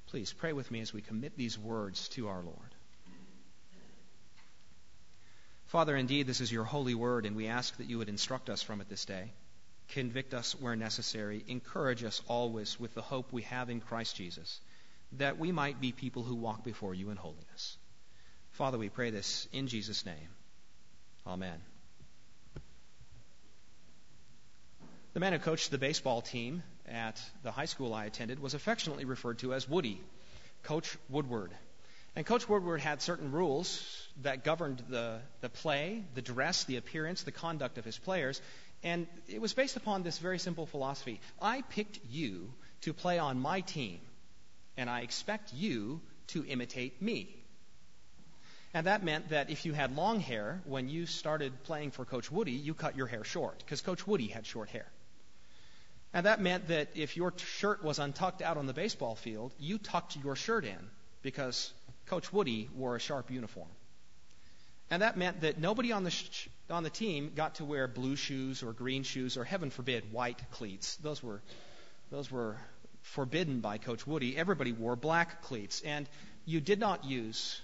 Please pray with me as we commit these words to our Lord. Father, indeed, this is your holy word, and we ask that you would instruct us from it this day. Convict us where necessary. Encourage us always with the hope we have in Christ Jesus, that we might be people who walk before you in holiness. Father, we pray this in Jesus' name. Amen. The man who coached the baseball team at the high school I attended was affectionately referred to as Woody, Coach Woodward. And Coach Woodward had certain rules that governed the play, the dress, the appearance, the conduct of his players. And it was based upon this very simple philosophy. I picked you to play on my team, and I expect you to imitate me. And that meant that if you had long hair, when you started playing for Coach Woody, you cut your hair short, because Coach Woody had short hair. And that meant that if your shirt was untucked out on the baseball field, you tucked your shirt in, because Coach Woody wore a sharp uniform. And that meant that nobody on the team got to wear blue shoes or green shoes or, heaven forbid, white cleats. Those were forbidden by Coach Woody. Everybody wore black cleats. And you did not use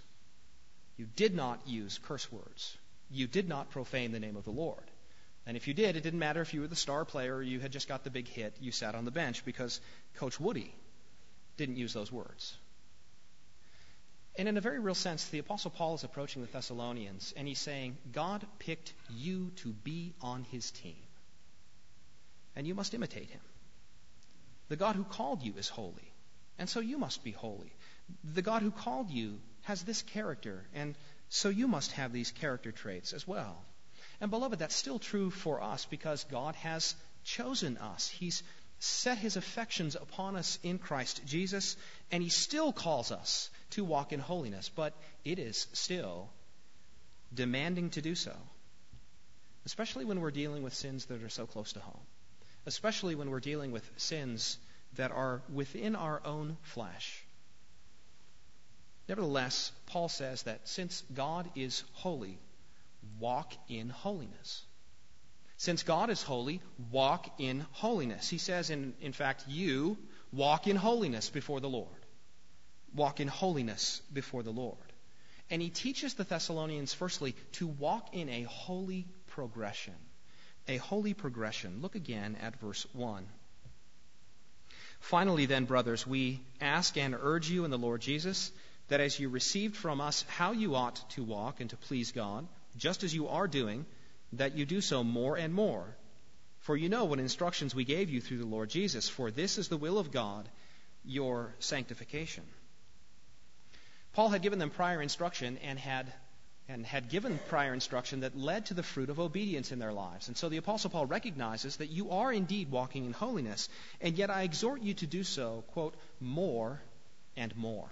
curse words. You did not profane the name of the Lord. And if you did, it didn't matter if you were the star player or you had just got the big hit. You sat on the bench because Coach Woody didn't use those words. And in a very real sense, the Apostle Paul is approaching the Thessalonians, and he's saying, God picked you to be on his team, and you must imitate him. The God who called you is holy, and so you must be holy. The God who called you has this character, and so you must have these character traits as well. And beloved, that's still true for us because God has chosen us. He's set his affections upon us in Christ Jesus, and he still calls us to walk in holiness, but it is still demanding to do so, especially when we're dealing with sins that are so close to home, especially when we're dealing with sins that are within our own flesh. Nevertheless, Paul says that since God is holy, walk in holiness. Since God is holy, walk in holiness. He says, in fact, you walk in holiness before the Lord. Walk in holiness before the Lord. And he teaches the Thessalonians, firstly, to walk in a holy progression. A holy progression. Look again at verse 1. Finally, then, brothers, we ask and urge you in the Lord Jesus that as you received from us how you ought to walk and to please God, just as you are doing, that you do so more and more. For you know what instructions we gave you through the Lord Jesus, for this is the will of God, your sanctification. Paul had given them prior instruction and had given prior instruction that led to the fruit of obedience in their lives. And so the Apostle Paul recognizes that you are indeed walking in holiness, and yet I exhort you to do so, quote, more and more.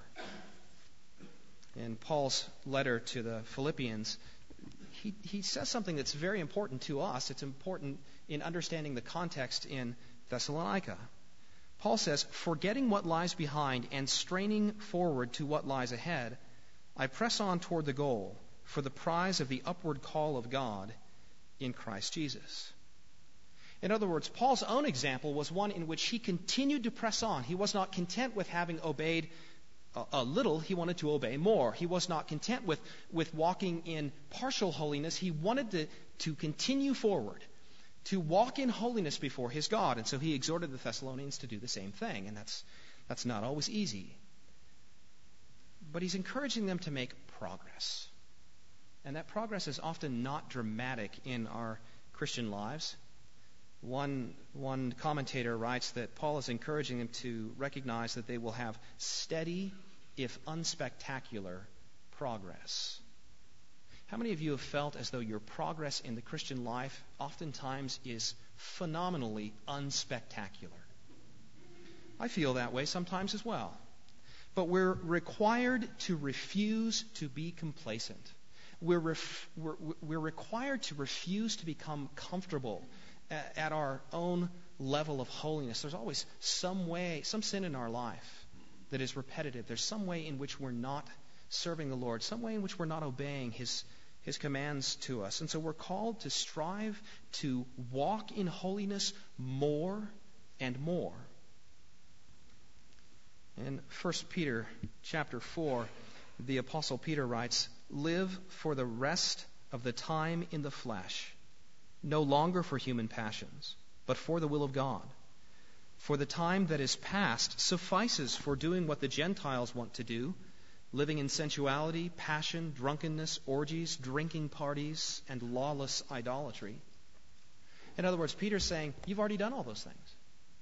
In Paul's letter to the Philippians, he says something that's very important to us. It's important in understanding the context in Thessalonica. Paul says, forgetting what lies behind and straining forward to what lies ahead, I press on toward the goal for the prize of the upward call of God in Christ Jesus. In other words, Paul's own example was one in which he continued to press on. He was not content with having obeyed a little, he wanted to obey more. He was not content with walking in partial holiness. He wanted to continue forward, to walk in holiness before his God. And so he exhorted the Thessalonians to do the same thing. And that's not always easy. But he's encouraging them to make progress. And that progress is often not dramatic in our Christian lives. One commentator writes that Paul is encouraging them to recognize that they will have steady, if unspectacular, progress. How many of you have felt as though your progress in the Christian life oftentimes is phenomenally unspectacular? I feel that way sometimes as well. But we're required to refuse to be complacent. We're required to refuse to become comfortable at our own level of holiness. There's always some sin in our life that is repetitive. There's some way in which we're not serving the Lord, some way in which we're not obeying His commands to us. And so we're called to strive to walk in holiness more and more. In 1 Peter chapter 4, the Apostle Peter writes, "Live for the rest of the time in the flesh, no longer for human passions, but for the will of God. For the time that is past suffices for doing what the Gentiles want to do, living in sensuality, passion, drunkenness, orgies, drinking parties, and lawless idolatry." In other words, Peter's saying, you've already done all those things.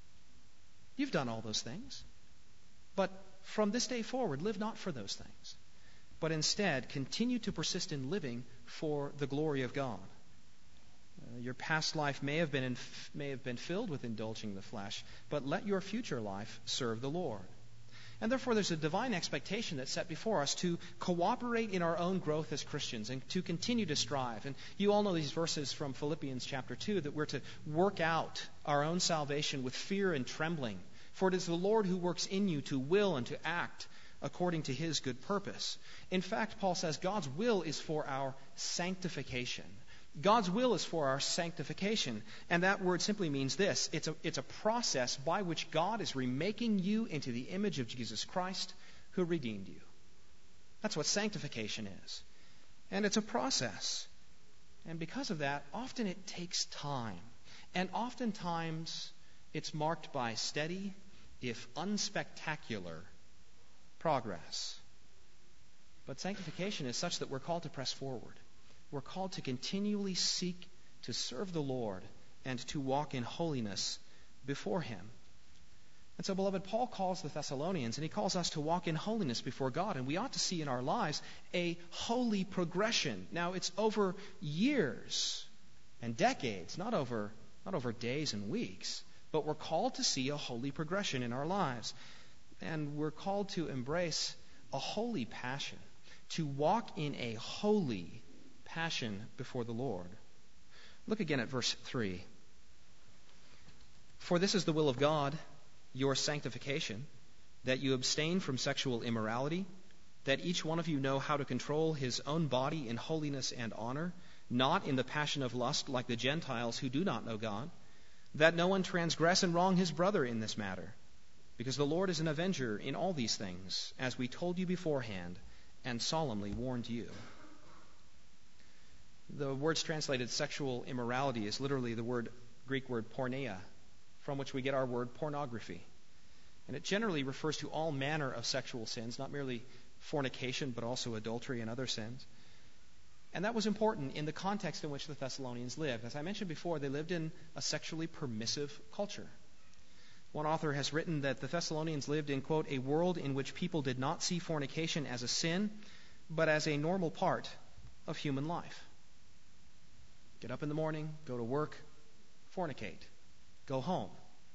You've done all those things. But from this day forward, live not for those things, but instead continue to persist in living for the glory of God. Your past life may have been filled with indulging the flesh, but let your future life serve the Lord. And therefore there's a divine expectation that's set before us to cooperate in our own growth as Christians and to continue to strive. And you all know these verses from Philippians chapter 2, that we're to work out our own salvation with fear and trembling. For it is the Lord who works in you to will and to act according to His good purpose. In fact, Paul says God's will is for our sanctification. God's will is for our sanctification. And that word simply means this. It's a process by which God is remaking you into the image of Jesus Christ, who redeemed you. That's what sanctification is. And it's a process. And because of that, often it takes time. And oftentimes it's marked by steady, if unspectacular, progress. But sanctification is such that we're called to press forward. We're called to continually seek to serve the Lord and to walk in holiness before Him. And so, beloved, Paul calls the Thessalonians, and he calls us to walk in holiness before God. And we ought to see in our lives a holy progression. Now, it's over years and decades, not over days and weeks. But we're called to see a holy progression in our lives. And we're called to embrace a holy passion, to walk in a holy passion before the Lord. Look again at verse 3. "For this is the will of God, your sanctification, that you abstain from sexual immorality, that each one of you know how to control his own body in holiness and honor, not in the passion of lust like the Gentiles who do not know God, that no one transgress and wrong his brother in this matter, because the Lord is an avenger in all these things, as we told you beforehand and solemnly warned you." The words translated sexual immorality is literally the Greek word porneia, from which we get our word pornography. And it generally refers to all manner of sexual sins, not merely fornication, but also adultery and other sins. And that was important in the context in which the Thessalonians lived. As I mentioned before, they lived in a sexually permissive culture. One author has written that the Thessalonians lived in, quote, "a world in which people did not see fornication as a sin, but as a normal part of human life." Get up in the morning, go to work, fornicate. Go home.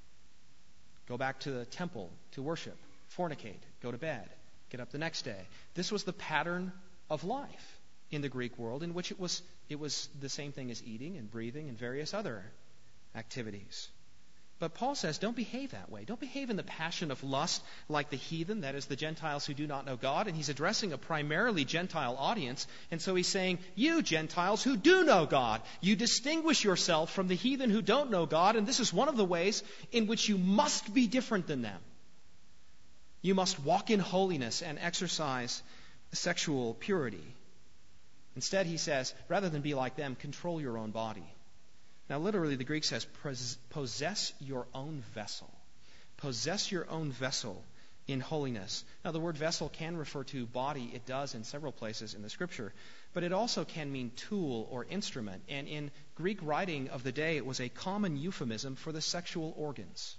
Go back to the temple to worship, fornicate, go to bed, get up the next day. This was the pattern of life in the Greek world, in which it was the same thing as eating and breathing and various other activities. But Paul says, don't behave that way. Don't behave in the passion of lust like the heathen, that is, the Gentiles who do not know God. And he's addressing a primarily Gentile audience. And so he's saying, you Gentiles who do know God, you distinguish yourself from the heathen who don't know God. And this is one of the ways in which you must be different than them. You must walk in holiness and exercise sexual purity. Instead, he says, rather than be like them, control your own body. Now, literally, the Greek says, possess your own vessel. Possess your own vessel in holiness. Now, the word vessel can refer to body. It does in several places in the Scripture. But it also can mean tool or instrument. And in Greek writing of the day, it was a common euphemism for the sexual organs.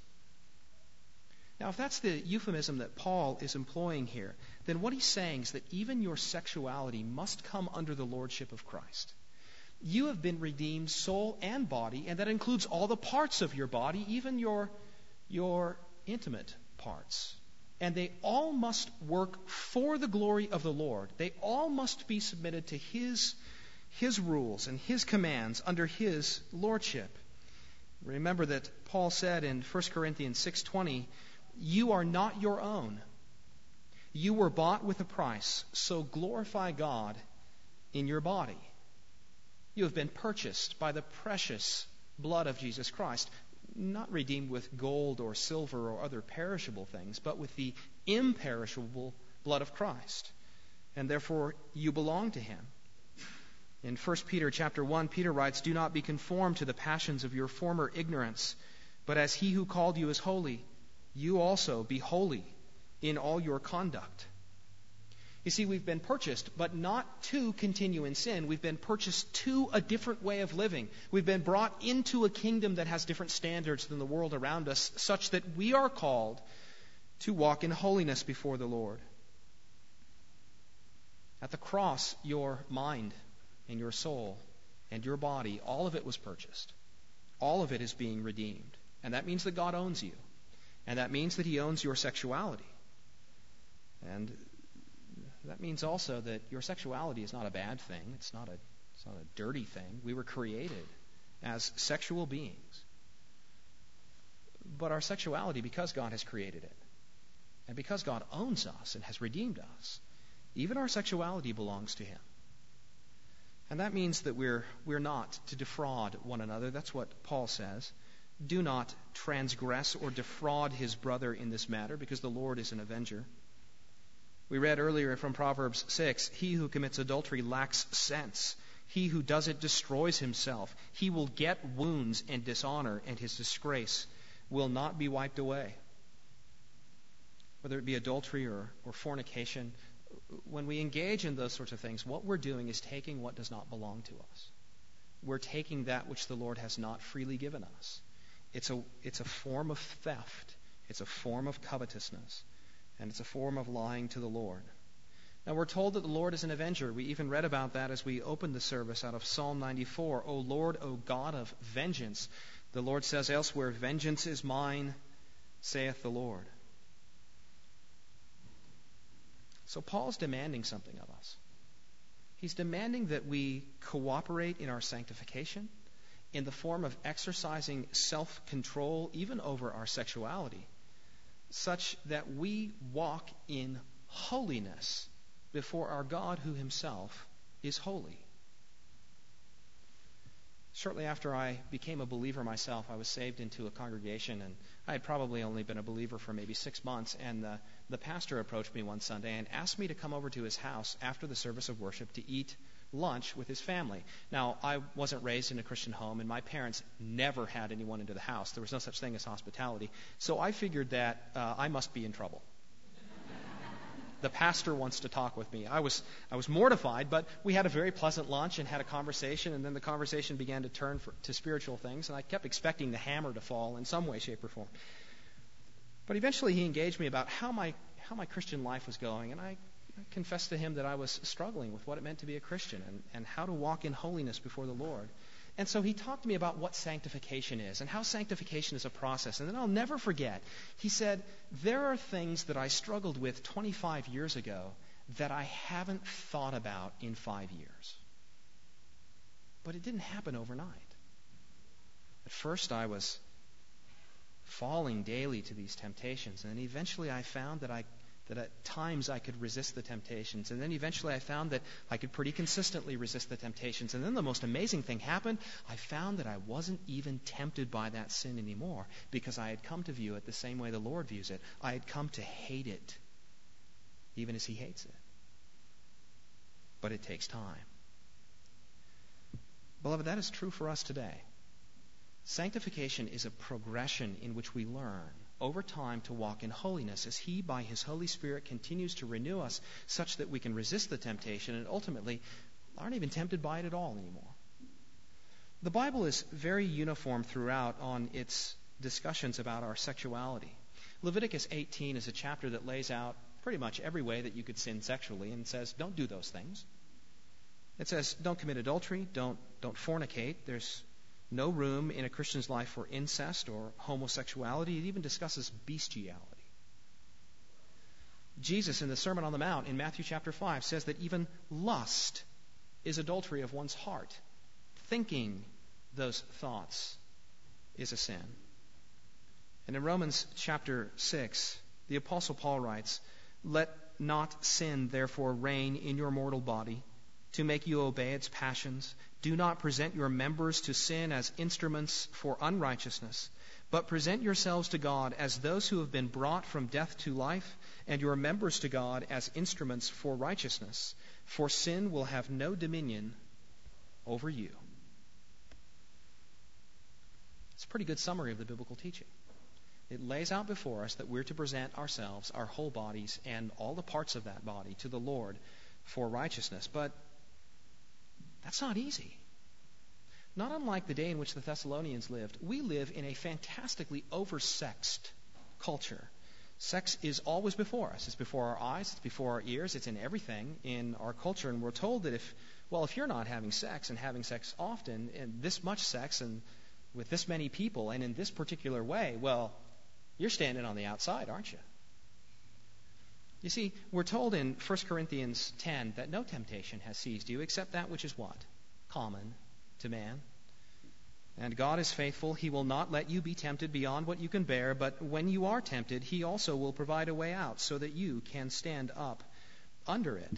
Now, if that's the euphemism that Paul is employing here, then what he's saying is that even your sexuality must come under the lordship of Christ. You have been redeemed soul and body, and that includes all the parts of your body, even your intimate parts. And they all must work for the glory of the Lord. They all must be submitted to His rules and His commands under His lordship. Remember that Paul said in 1 Corinthians 6:20, you are not your own. You were bought with a price, so glorify God in your body. You have been purchased by the precious blood of Jesus Christ, not redeemed with gold or silver or other perishable things, but with the imperishable blood of Christ, and therefore you belong to him. In 1 Peter chapter 1, Peter writes, "Do not be conformed to the passions of your former ignorance, but as he who called you is holy, you also be holy in all your conduct." You see, we've been purchased, but not to continue in sin. We've been purchased to a different way of living. We've been brought into a kingdom that has different standards than the world around us, such that we are called to walk in holiness before the Lord. At the cross, your mind and your soul and your body, all of it was purchased. All of it is being redeemed. And that means that God owns you. And that means that he owns your sexuality. And that means also that your sexuality is not a bad thing. It's not a dirty thing. We were created as sexual beings. But our sexuality, because God has created it, and because God owns us and has redeemed us, even our sexuality belongs to him. And that means that we're not to defraud one another. That's what Paul says. Do not transgress or defraud his brother in this matter, because the Lord is an avenger. We read earlier from Proverbs 6, "He who commits adultery lacks sense. He who does it destroys himself. He will get wounds and dishonor, and his disgrace will not be wiped away." Whether it be adultery or fornication, when we engage in those sorts of things, what we're doing is taking what does not belong to us. We're taking that which the Lord has not freely given us. It's a form of theft. It's a form of covetousness. And it's a form of lying to the Lord. Now, we're told that the Lord is an avenger. We even read about that as we opened the service out of Psalm 94. "O Lord, O God of vengeance." The Lord says elsewhere, "Vengeance is mine, saith the Lord." So Paul's demanding something of us. He's demanding that we cooperate in our sanctification in the form of exercising self-control even over our sexuality, such that we walk in holiness before our God who himself is holy. Shortly after I became a believer myself, I was saved into a congregation, and I had probably only been a believer for maybe 6 months, and the pastor approached me one Sunday and asked me to come over to his house after the service of worship to eat lunch with his family. Now, I wasn't raised in a Christian home, and my parents never had anyone into the house. There was no such thing as hospitality. So I figured that I must be in trouble. The pastor wants to talk with me. I was mortified, but we had a very pleasant lunch and had a conversation, and then the conversation began to turn to spiritual things, and I kept expecting the hammer to fall in some way, shape, or form. But eventually he engaged me about how my Christian life was going, and I confessed to him that I was struggling with what it meant to be a Christian and how to walk in holiness before the Lord. And so he talked to me about what sanctification is and how sanctification is a process. And then I'll never forget, he said, "There are things that I struggled with 25 years ago that I haven't thought about in 5 years." But it didn't happen overnight. At first I was falling daily to these temptations, and then eventually I found that at times I could resist the temptations. And then eventually I found that I could pretty consistently resist the temptations. And then the most amazing thing happened. I found that I wasn't even tempted by that sin anymore, because I had come to view it the same way the Lord views it. I had come to hate it, even as he hates it. But it takes time. Beloved, that is true for us today. Sanctification is a progression in which we learn over time to walk in holiness as he, by his Holy Spirit, continues to renew us such that we can resist the temptation and ultimately aren't even tempted by it at all anymore. The Bible is very uniform throughout on its discussions about our sexuality. Leviticus 18 is a chapter that lays out pretty much every way that you could sin sexually and says, don't do those things. It says, don't commit adultery, don't fornicate. There's no room in a Christian's life for incest or homosexuality. It even discusses bestiality. Jesus, in the Sermon on the Mount in Matthew chapter 5, says that even lust is adultery of one's heart. Thinking those thoughts is a sin. And in Romans chapter 6, the Apostle Paul writes, "Let not sin therefore reign in your mortal body, to make you obey its passions. Do not present your members to sin as instruments for unrighteousness, But present yourselves to God as those who have been brought from death to life, and your members to God as instruments for righteousness. For sin will have no dominion over you. It's a pretty good summary of the biblical teaching. It lays out before us that we're to present ourselves, our whole bodies, and all the parts of that body to the Lord for righteousness. But that's not easy. Not unlike the day in which the Thessalonians lived, we live in a fantastically oversexed culture. Sex is always before us. It's before our eyes, it's before our ears, it's in everything in our culture. And we're told that if you're not having sex and having sex often, and this much sex and with this many people and in this particular way, well, you're standing on the outside, aren't you? You see, we're told in 1 Corinthians 10 that no temptation has seized you except that which is what? Common to man. And God is faithful. He will not let you be tempted beyond what you can bear, but when you are tempted, He also will provide a way out so that you can stand up under it.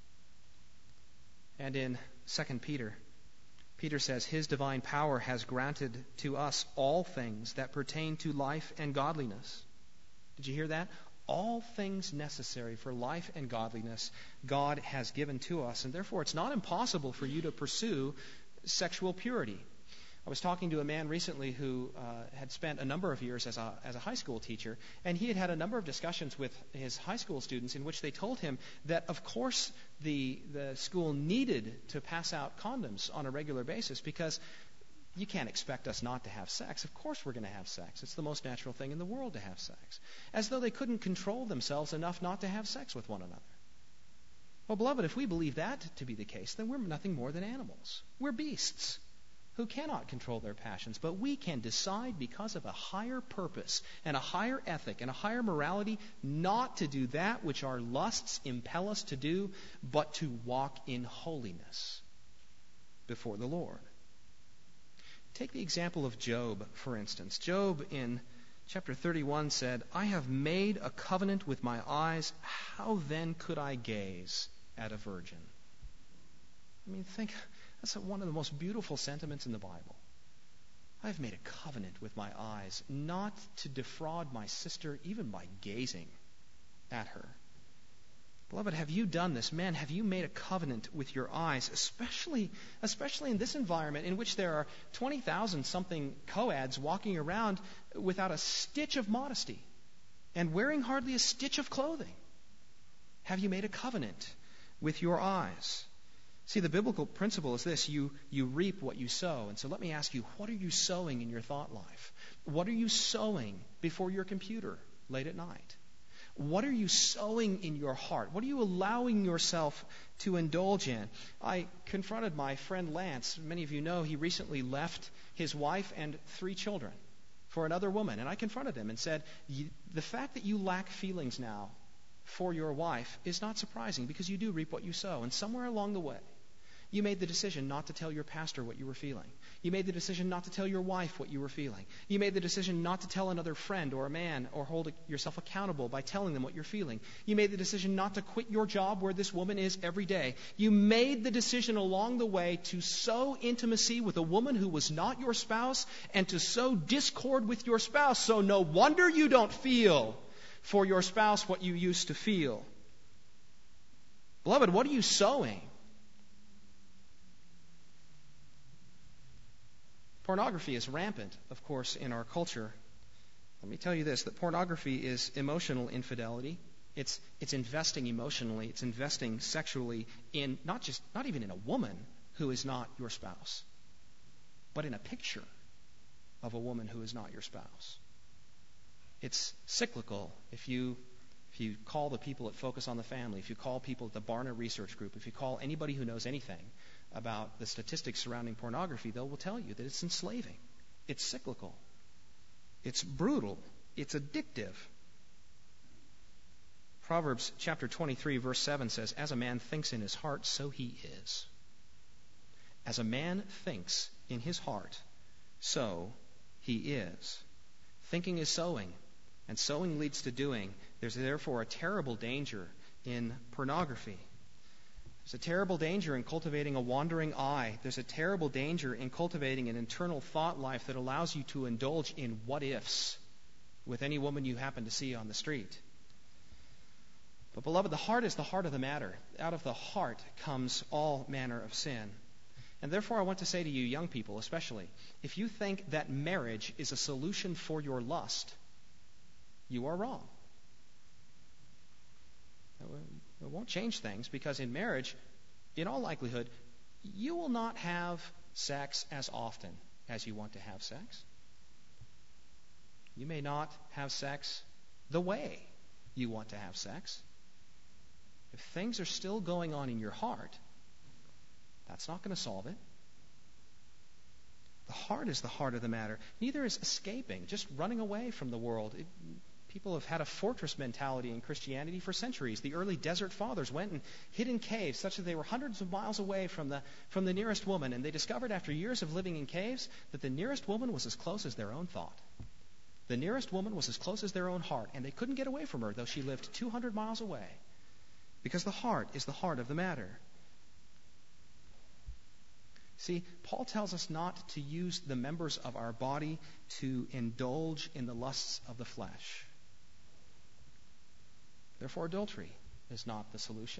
And in 2 Peter, Peter says, His divine power has granted to us all things that pertain to life and godliness. Did you hear that? All things necessary for life and godliness God has given to us, and therefore it's not impossible for you to pursue sexual purity. I was talking to a man recently who had spent a number of years as a high school teacher, and he had had a number of discussions with his high school students in which they told him that, of course, the school needed to pass out condoms on a regular basis because you can't expect us not to have sex. Of course we're going to have sex. It's the most natural thing in the world to have sex. As though they couldn't control themselves enough not to have sex with one another. Well, beloved, if we believe that to be the case, then we're nothing more than animals. We're beasts who cannot control their passions, but we can decide because of a higher purpose and a higher ethic and a higher morality not to do that which our lusts impel us to do, but to walk in holiness before the Lord. Take the example of Job, for instance. Job in chapter 31 said, I have made a covenant with my eyes. How then could I gaze at a virgin? I mean, that's one of the most beautiful sentiments in the Bible. I have made a covenant with my eyes, not to defraud my sister even by gazing at her. Beloved, have you done this? Man, have you made a covenant with your eyes, especially in this environment in which there are 20,000-something co-eds walking around without a stitch of modesty and wearing hardly a stitch of clothing? Have you made a covenant with your eyes? See, the biblical principle is this: you reap what you sow. And so let me ask you, what are you sowing in your thought life? What are you sowing before your computer late at night? What are you sowing in your heart? What are you allowing yourself to indulge in? I confronted my friend Lance. Many of you know he recently left his wife and 3 children for another woman. And I confronted him and said, the fact that you lack feelings now for your wife is not surprising because you do reap what you sow. And somewhere along the way, you made the decision not to tell your pastor what you were feeling. You made the decision not to tell your wife what you were feeling. You made the decision not to tell another friend or a man or hold yourself accountable by telling them what you're feeling. You made the decision not to quit your job where this woman is every day. You made the decision along the way to sow intimacy with a woman who was not your spouse and to sow discord with your spouse. So no wonder you don't feel for your spouse what you used to feel. Beloved, what are you sowing? Pornography is rampant, of course, in our culture. Let me tell you this, that pornography is emotional infidelity. It's investing emotionally, it's investing sexually in not even in a woman who is not your spouse, but in a picture of a woman who is not your spouse. It's cyclical. If you call the people at Focus on the Family, if you call people at the Barna Research Group, if you call anybody who knows anything about the statistics surrounding pornography, they will tell you that it's enslaving. It's cyclical. It's brutal. It's addictive. Proverbs chapter 23, verse 7 says, As a man thinks in his heart, so he is. As a man thinks in his heart, so he is. Thinking is sowing, and sowing leads to doing. There's therefore a terrible danger in pornography. There's a terrible danger in cultivating a wandering eye. There's a terrible danger in cultivating an internal thought life that allows you to indulge in what-ifs with any woman you happen to see on the street. But, beloved, the heart is the heart of the matter. Out of the heart comes all manner of sin. And therefore, I want to say to you, young people especially, if you think that marriage is a solution for your lust, you are wrong. It won't change things, because in marriage, in all likelihood, you will not have sex as often as you want to have sex. You may not have sex the way you want to have sex. If things are still going on in your heart, that's not going to solve it. The heart is the heart of the matter. Neither is escaping, just running away from the world. People have had a fortress mentality in Christianity for centuries. The early desert fathers went and hid in caves such that they were hundreds of miles away from the nearest woman. And they discovered after years of living in caves that the nearest woman was as close as their own thought. The nearest woman was as close as their own heart. And they couldn't get away from her, though she lived 200 miles away. Because the heart is the heart of the matter. See, Paul tells us not to use the members of our body to indulge in the lusts of the flesh. Therefore, adultery is not the solution.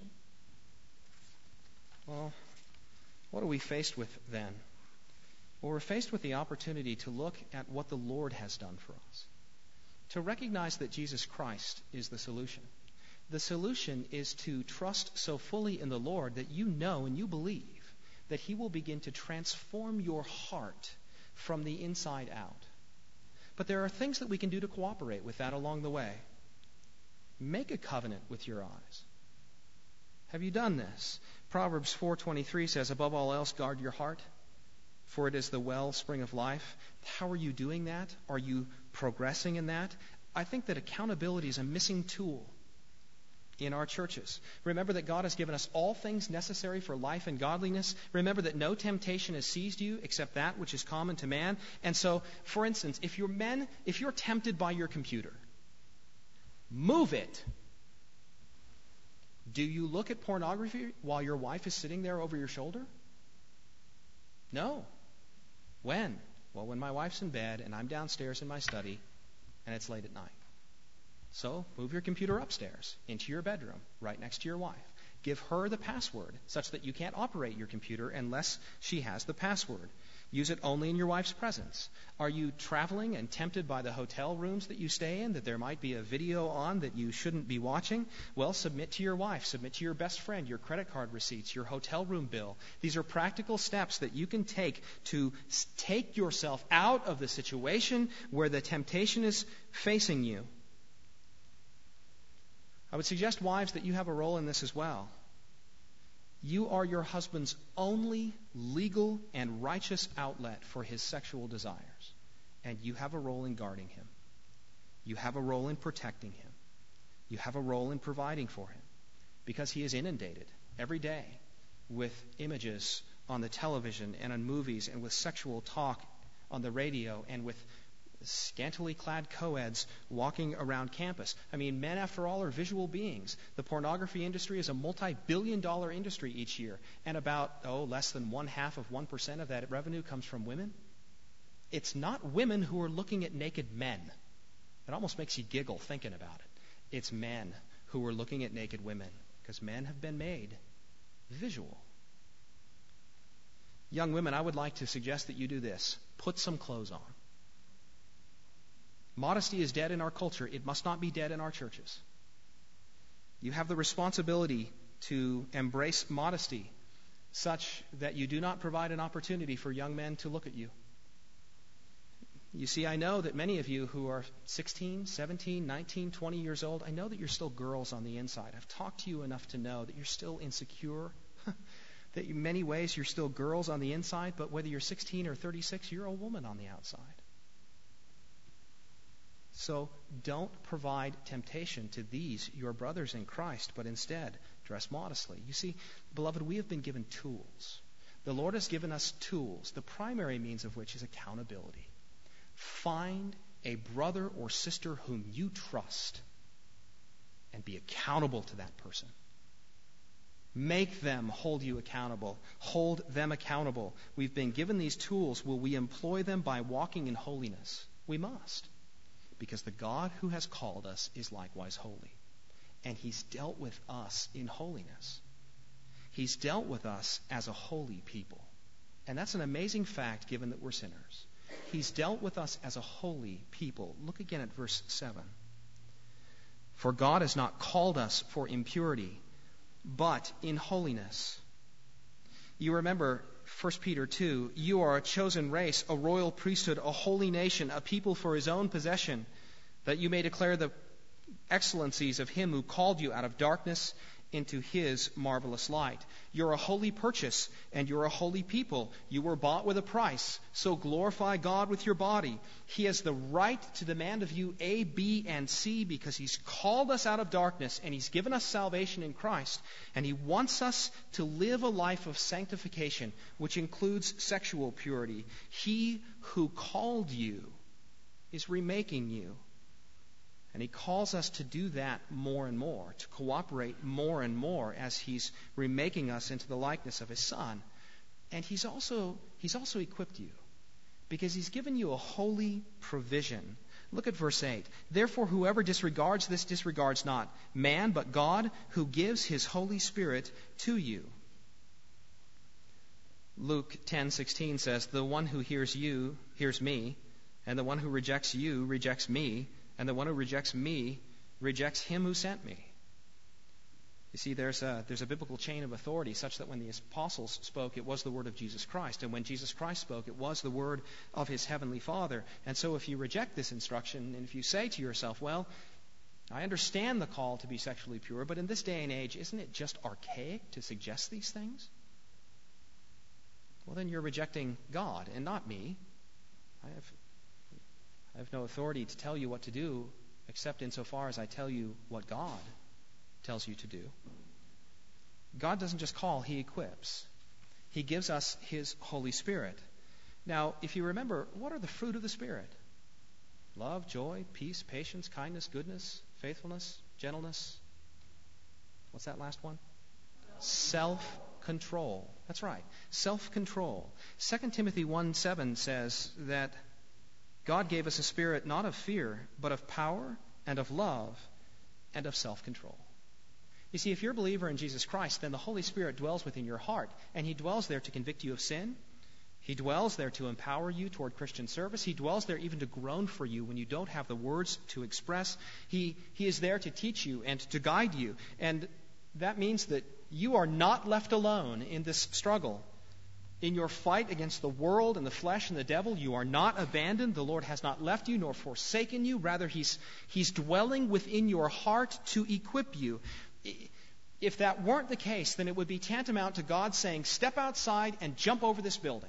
Well, what are we faced with then? Well, we're faced with the opportunity to look at what the Lord has done for us, to recognize that Jesus Christ is the solution. The solution is to trust so fully in the Lord that you know and you believe that He will begin to transform your heart from the inside out. But there are things that we can do to cooperate with that along the way. Make a covenant with your eyes. Have you done this? Proverbs 4:23 says, above all else, guard your heart, for it is the wellspring of life. How are you doing that? Are you progressing in that? I think that accountability is a missing tool in our churches. Remember that God has given us all things necessary for life and godliness. Remember that no temptation has seized you except that which is common to man. And so, for instance, if you're tempted by your computer, move it. Do you look at pornography while your wife is sitting there over your shoulder? No. When? Well, when my wife's in bed and I'm downstairs in my study and it's late at night. So move your computer upstairs into your bedroom right next to your wife. Give her the password such that you can't operate your computer unless she has the password. Use it only in your wife's presence. Are you traveling and tempted by the hotel rooms that you stay in, that there might be a video on that you shouldn't be watching? Well, submit to your wife, submit to your best friend, your credit card receipts, your hotel room bill. These are practical steps that you can take to take yourself out of the situation where the temptation is facing you. I would suggest, wives, that you have a role in this as well. You are your husband's only legal and righteous outlet for his sexual desires. And you have a role in guarding him. You have a role in protecting him. You have a role in providing for him. Because he is inundated every day with images on the television and on movies and with sexual talk on the radio and with scantily clad co-eds walking around campus. I mean, men, after all, are visual beings. The pornography industry is a multi-billion-dollar industry each year, and about, less than 0.5% of that revenue comes from women. It's not women who are looking at naked men. It almost makes you giggle thinking about it. It's men who are looking at naked women, because men have been made visual. Young women, I would like to suggest that you do this. Put some clothes on. Modesty is dead in our culture. It must not be dead in our churches. You have the responsibility to embrace modesty such that you do not provide an opportunity for young men to look at you. You see, I know that many of you who are 16, 17, 19, 20 years old, I know that you're still girls on the inside. I've talked to you enough to know that you're still insecure, that in many ways you're still girls on the inside, but whether you're 16 or 36, you're a woman on the outside. So don't provide temptation to these, your brothers in Christ, but instead dress modestly. You see, beloved, we have been given tools. The Lord has given us tools, the primary means of which is accountability. Find a brother or sister whom you trust and be accountable to that person. Make them hold you accountable. Hold them accountable. We've been given these tools. Will we employ them by walking in holiness? We must. Because the God who has called us is likewise holy. And He's dealt with us in holiness. He's dealt with us as a holy people. And that's an amazing fact given that we're sinners. He's dealt with us as a holy people. Look again at verse 7. For God has not called us for impurity, but in holiness. You remember 1 Peter 2, you are a chosen race, a royal priesthood, a holy nation, a people for His own possession, that you may declare the excellencies of Him who called you out of darkness into His marvelous light. You're a holy purchase, and you're a holy people. You were bought with a price, so glorify God with your body. He has the right to demand of you A, B, and C because He's called us out of darkness, and He's given us salvation in Christ, and He wants us to live a life of sanctification, which includes sexual purity. He who called you is remaking you. And He calls us to do that more and more, to cooperate more and more as He's remaking us into the likeness of His Son. And He's also equipped you because He's given you a holy provision. Look at verse 8. Therefore, whoever disregards this disregards not man, but God, who gives His Holy Spirit to you. Luke 10:16 says, the one who hears you hears me, and the one who rejects you rejects me, and the one who rejects me rejects Him who sent me. You see, there's a biblical chain of authority such that when the apostles spoke, it was the word of Jesus Christ. And when Jesus Christ spoke, it was the word of His heavenly Father. And so if you reject this instruction, and if you say to yourself, well, I understand the call to be sexually pure, but in this day and age, isn't it just archaic to suggest these things? Well, then you're rejecting God and not me. I have no authority to tell you what to do except insofar as I tell you what God tells you to do. God doesn't just call, He equips. He gives us His Holy Spirit. Now, if you remember, what are the fruit of the Spirit? Love, joy, peace, patience, kindness, goodness, faithfulness, gentleness. What's that last one? Self-control. That's right. Self-control. 2 Timothy 1:7 says that God gave us a spirit not of fear, but of power and of love and of self-control. You see, if you're a believer in Jesus Christ, then the Holy Spirit dwells within your heart, and He dwells there to convict you of sin. He dwells there to empower you toward Christian service. He dwells there even to groan for you when you don't have the words to express. He is there to teach you and to guide you. And that means that you are not left alone in this struggle. In your fight against the world and the flesh and the devil, you are not abandoned. The Lord has not left you nor forsaken you. Rather, He's dwelling within your heart to equip you. If that weren't the case, then it would be tantamount to God saying, step outside and jump over this building.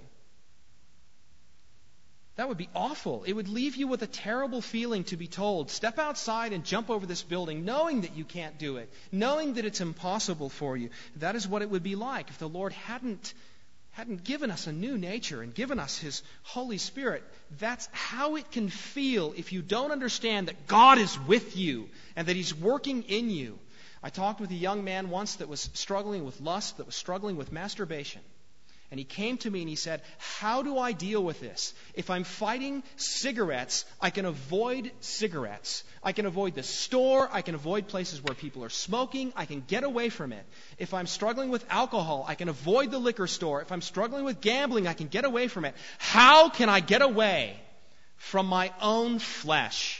That would be awful. It would leave you with a terrible feeling to be told, step outside and jump over this building, knowing that you can't do it, knowing that it's impossible for you. That is what it would be like if the Lord hadn't given us a new nature and given us His Holy Spirit. That's how it can feel if you don't understand that God is with you and that He's working in you. I talked with a young man once that was struggling with lust, that was struggling with masturbation. And he came to me and he said, how do I deal with this? If I'm fighting cigarettes, I can avoid cigarettes. I can avoid the store. I can avoid places where people are smoking. I can get away from it. If I'm struggling with alcohol, I can avoid the liquor store. If I'm struggling with gambling, I can get away from it. How can I get away from my own flesh?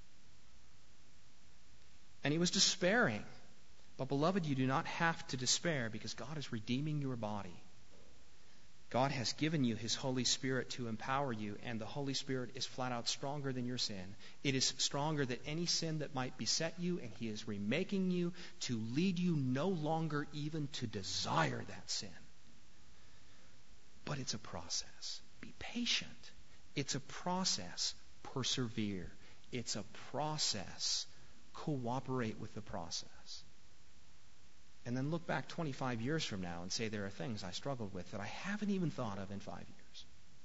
And he was despairing. But beloved, you do not have to despair because God is redeeming your body. God has given you His Holy Spirit to empower you, and the Holy Spirit is flat out stronger than your sin. It is stronger than any sin that might beset you, and He is remaking you to lead you no longer even to desire that sin. But it's a process. Be patient. It's a process. Persevere. It's a process. Cooperate with the process. And then look back 25 years from now and say, there are things I struggled with that I haven't even thought of in 5 years.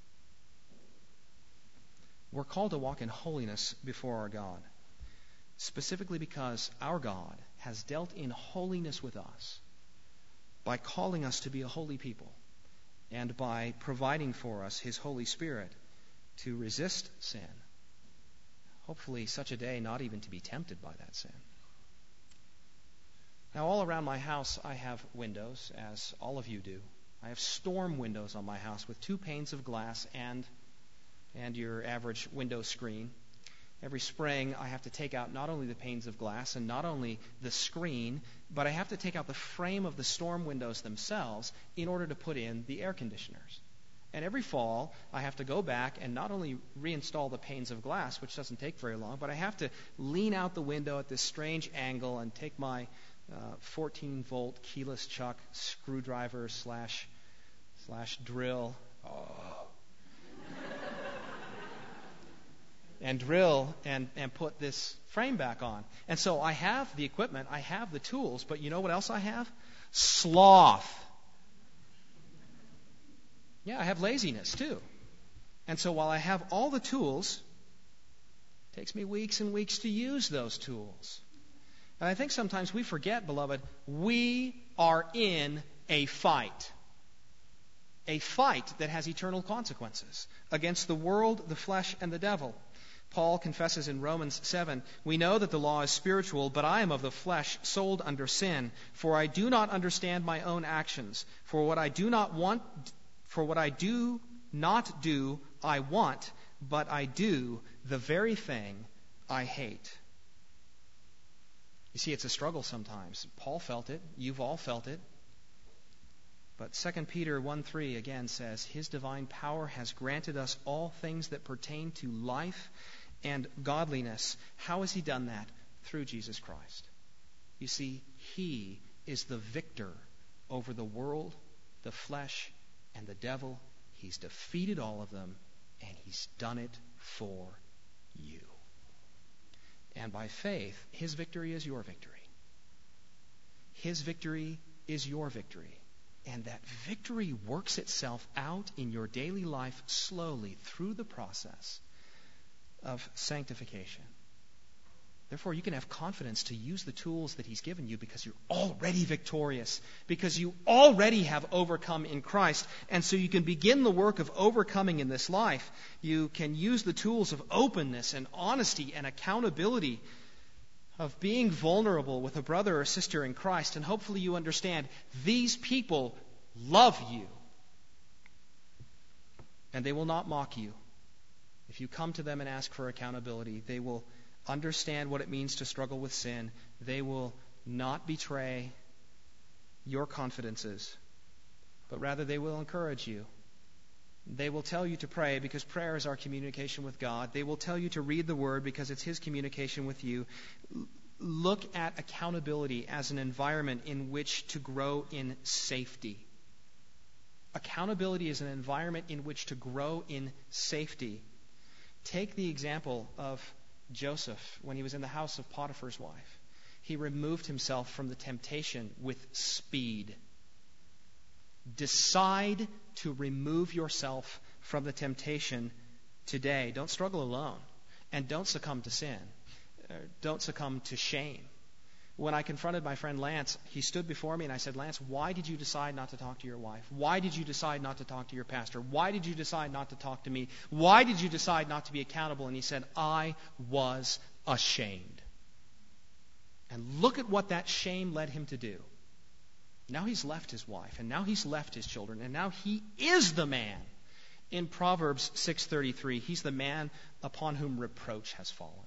We're called to walk in holiness before our God, specifically because our God has dealt in holiness with us. by calling us to be a holy people and by providing for us His Holy Spirit to resist sin. Hopefully such a day not even to be tempted by that sin. Now, all around my house I have windows, as all of you do. I have storm windows on my house with 2 panes of glass and your average window screen. Every spring I have to take out not only the panes of glass and not only the screen, but I have to take out the frame of the storm windows themselves in order to put in the air conditioners. And every fall I have to go back and not only reinstall the panes of glass, which doesn't take very long, but I have to lean out the window at this strange angle and take my 14-volt keyless chuck screwdriver slash drill. And drill and put this frame back on. And so I have the equipment, I have the tools, but you know what else I have? Sloth. Yeah, I have laziness too. And so while I have all the tools, it takes me weeks and weeks to use those tools. And I think sometimes we forget, beloved, we are in a fight. A fight that has eternal consequences against the world, the flesh, and the devil. Paul confesses in Romans 7, "We know that the law is spiritual, but I am of the flesh, sold under sin. For I do not understand my own actions. For what I do not do, I want, but I do the very thing I hate." You see, it's a struggle sometimes. Paul felt it. You've all felt it. But 2 Peter 1:3 again says, "His divine power has granted us all things that pertain to life and godliness." How has He done that? Through Jesus Christ. You see, He is the victor over the world, the flesh, and the devil. He's defeated all of them, and He's done it for you. And by faith, His victory is your victory. His victory is your victory. And that victory works itself out in your daily life slowly through the process of sanctification. Therefore, you can have confidence to use the tools that He's given you because you're already victorious, because you already have overcome in Christ. And so you can begin the work of overcoming in this life. You can use the tools of openness and honesty and accountability, of being vulnerable with a brother or sister in Christ. And hopefully you understand these people love you. And they will not mock you. If you come to them and ask for accountability, they will understand what it means to struggle with sin. They will not betray your confidences, but rather they will encourage you. They will tell you to pray because prayer is our communication with God. They will tell you to read the Word because it's His communication with you. Look at accountability as an environment in which to grow in safety. Accountability is an environment in which to grow in safety. Take the example of Joseph when he was in the house of Potiphar's wife. He removed himself from the temptation with speed. Decide to remove yourself from the temptation today. Don't struggle alone. And don't succumb to sin. Don't succumb to shame. When I confronted my friend Lance, he stood before me and I said, "Lance, why did you decide not to talk to your wife? Why did you decide not to talk to your pastor? Why did you decide not to talk to me? Why did you decide not to be accountable?" And he said, "I was ashamed." And look at what that shame led him to do. Now he's left his wife, and now he's left his children, and now he is the man. In Proverbs 6:33, he's the man upon whom reproach has fallen.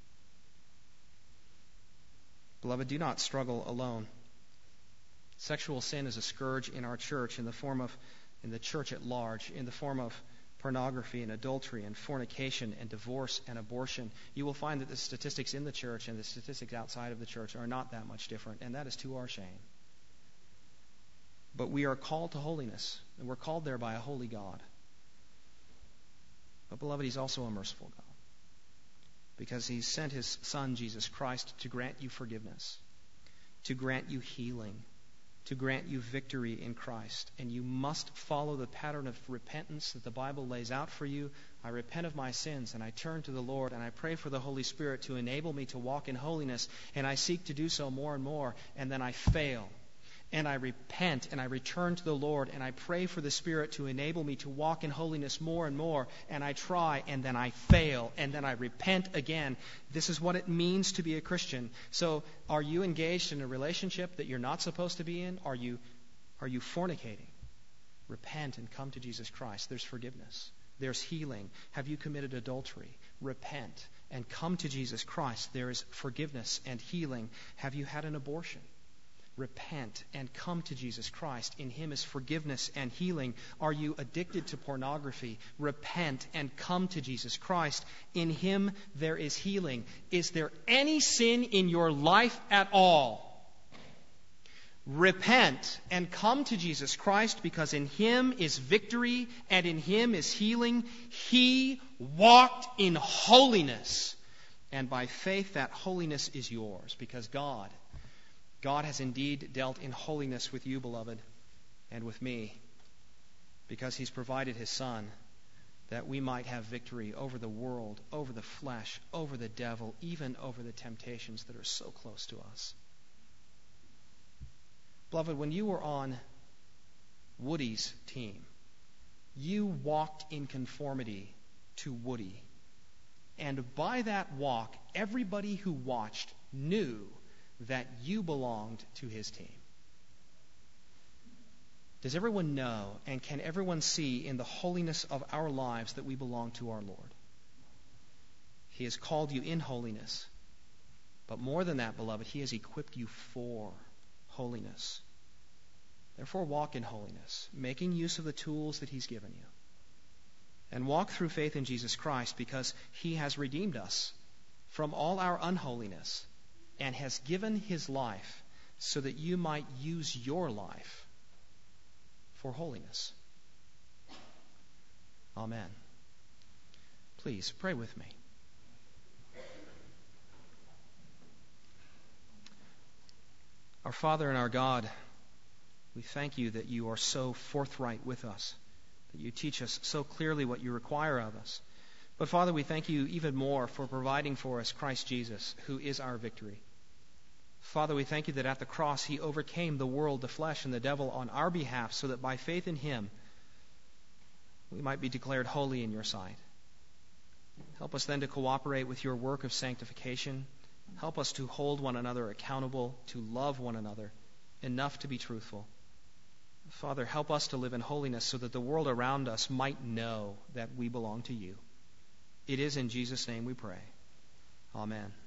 Beloved, do not struggle alone. Sexual sin is a scourge in our church in the church at large, in the form of pornography and adultery and fornication and divorce and abortion. You will find that the statistics in the church and the statistics outside of the church are not that much different, and that is to our shame. But we are called to holiness, and we're called there by a holy God. But beloved, He's also a merciful God, because He sent His Son, Jesus Christ, to grant you forgiveness, to grant you healing, to grant you victory in Christ. And you must follow the pattern of repentance that the Bible lays out for you. I repent of my sins, and I turn to the Lord, and I pray for the Holy Spirit to enable me to walk in holiness, and I seek to do so more and more, and then I fail. and I repent and I return to the Lord and I pray for the Spirit to enable me to walk in holiness more and more, and I try and then I fail and then I repent again. This is what it means to be a Christian. So are you engaged in a relationship that you're not supposed to be in? Are you fornicating? Repent and come to Jesus Christ. There's forgiveness. There's healing. Have you committed adultery? Repent and come to Jesus Christ. There is forgiveness and healing. Have you had an abortion? Repent and come to Jesus Christ. In Him is forgiveness and healing. Are you addicted to pornography? Repent and come to Jesus Christ. In Him there is healing. Is there any sin in your life at all? Repent and come to Jesus Christ, because in Him is victory and in Him is healing. He walked in holiness, and by faith that holiness is yours, because God has indeed dealt in holiness with you, beloved, and with me, because He's provided His Son that we might have victory over the world, over the flesh, over the devil, even over the temptations that are so close to us. Beloved, when you were on Woody's team, you walked in conformity to Woody. And by that walk, everybody who watched knew that you belonged to his team. Does everyone know, and can everyone see in the holiness of our lives that we belong to our Lord? He has called you in holiness. But more than that, beloved, He has equipped you for holiness. Therefore, walk in holiness, making use of the tools that He's given you. And walk through faith in Jesus Christ, because He has redeemed us from all our unholiness and has given His life so that you might use your life for holiness. Amen. Please pray with me. Our Father and our God, we thank You that You are so forthright with us, that You teach us so clearly what You require of us. But Father, we thank You even more for providing for us Christ Jesus, who is our victory. Father, we thank You that at the cross He overcame the world, the flesh, and the devil on our behalf, so that by faith in Him we might be declared holy in Your sight. Help us then to cooperate with Your work of sanctification. Help us to hold one another accountable, to love one another enough to be truthful. Father, help us to live in holiness so that the world around us might know that we belong to You. It is in Jesus' name we pray. Amen.